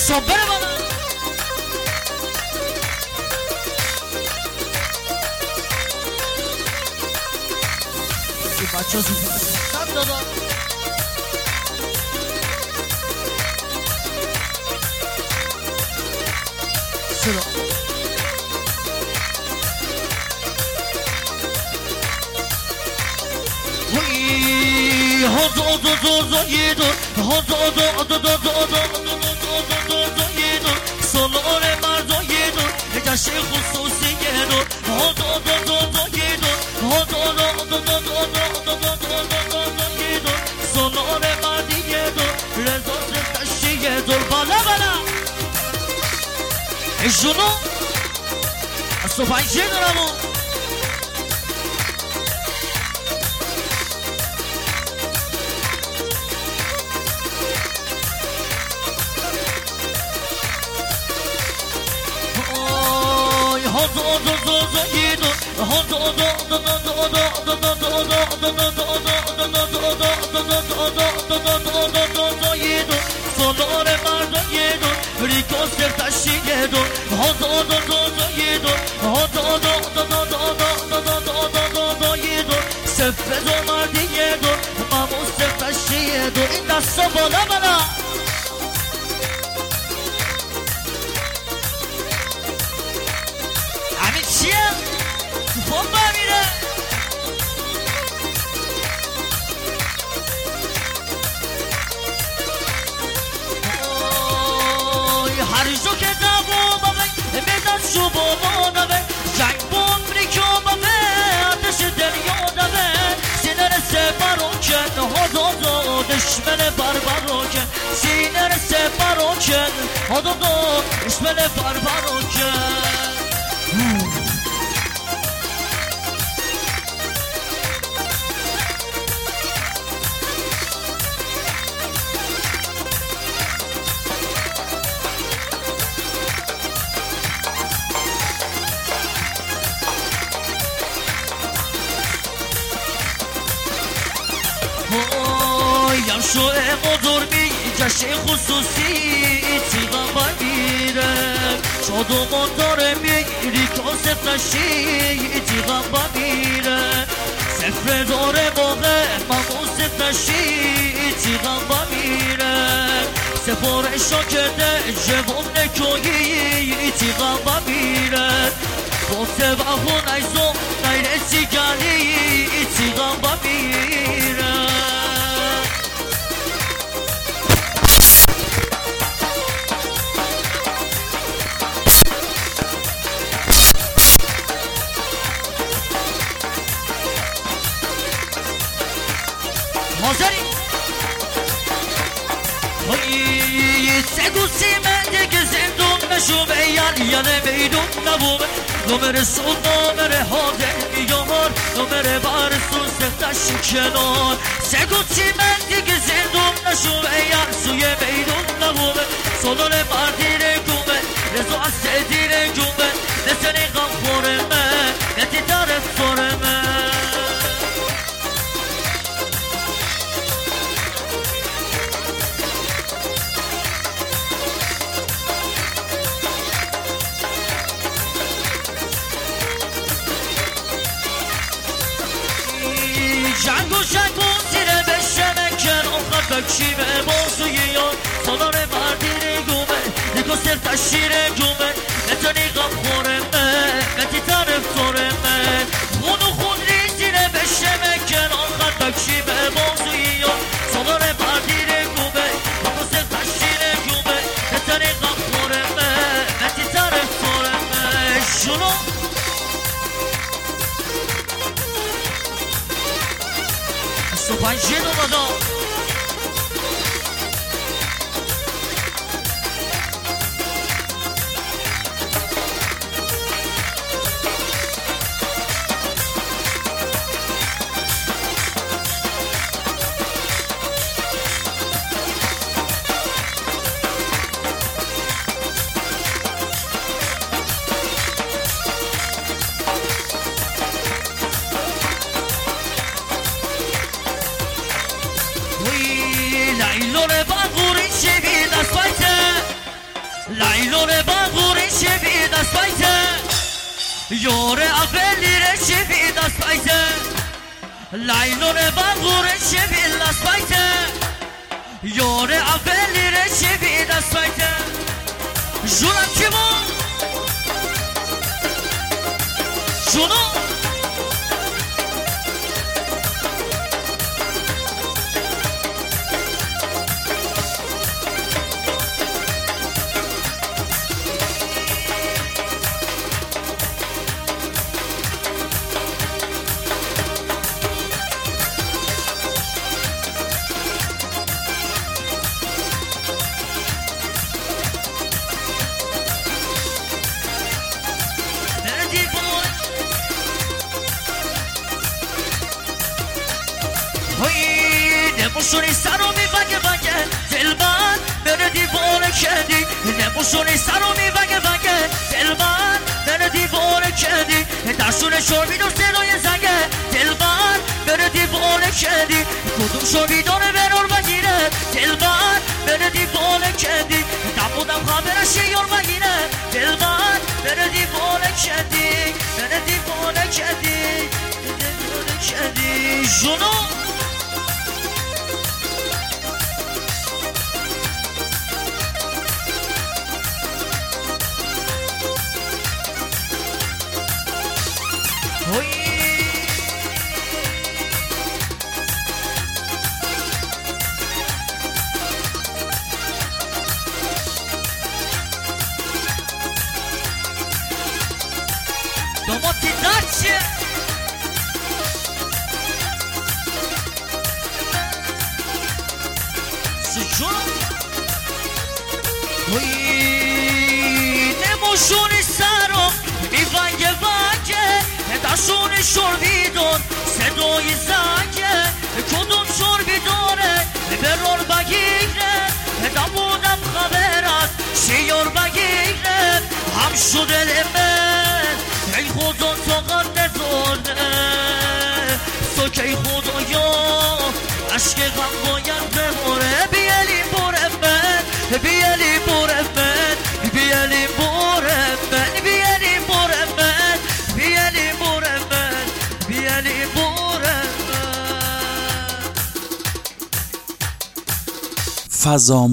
دستان بره بالا این بچه ها زودی دادا صدا سالار مردای دو جشن خصوصی دو سالار مردی دو رضا تشیه دو بالا بالا جنو از تو پنجه دارمو سالار مردای دو ریکو سرتشیه دو سفر دو مردیه دو مامو سرتشیه دو این دستا بالا بالا همین چیه؟ توفان بمیره هر جو که دبو بابه بدست شو بابا نبه جنگ بومری که بابه آتش دریا نبه سینه رسه براکن هادو دشمن بربراکن سینه رسه براکن هادو دشمن بربراکن شو مدرمی جشن خصوصی تیغم بگیره شاد و منداره میری کاسف نشی تیغم بگیره سفر داره موقع مموسف نشی تیغم بگیره سفارشا کرده جوان نکویی تیغم بگیره گفته بخون ایزو نیرسی گلی تیغم بگیره حاضری سگو سیمنده که زندون نشو به یعنی میدون نبومه نمره سون نمره حاضر یار نمره برسون سفتش کنار سگو سیمنده که زندون نشو به سوی میدون نبومه سالان مردی رگومه رزو از سدی رگومه نسنی غم خورمه نتی طرف خورمه جنگو زیره بشمه کن آخر بکشی به بازوی یاد سالار مردی رگومه نگو سر تشیره گومه نتونی غم خورمه نتی طرف خورمه خونو خون زیره بشمه کن آخر بکشی به بازوی یاد سالار مردی رگومه نگو سر تشیره گومه نتونی غم خورمه نتی طرف خورمه شنو تو پنجه دو بدا Laylone bagure çevi das bayte Yore avellire çevi das bayte Laylone bagure çevi das bayte Yore avellire çevi das bayte Juram kimo Juno نموشونی سرو میبگه بگه دلبر بره دیواره کردی نموشونی سرو میبگه بگه دلبر بره دیواره کردی درسون شربی دو صدای زنگه دلبر بره دیواره کردی کدوم شربی داره برور بگیره دلبر بره دیواره کردی نبودم خبرش یار بگیره دلبر بره دیواره کردی بره دیواره کردی دیواره کردی جونو Domoty dacie Suciun Nemoșuni saro Mi vange vange Dașuni șorbidon Se doi zange Kodun șorbidone Beror bagigre Da budam haberat Şiyor bagigre Ham şudeleme ای خدا طاقت نداره سوکی خدایا عشق غم باید بماره بیالیم باره من بیالیم باره من بیالیم باره من بیالیم باره من بیالیم باره من بیالیم باره من فضا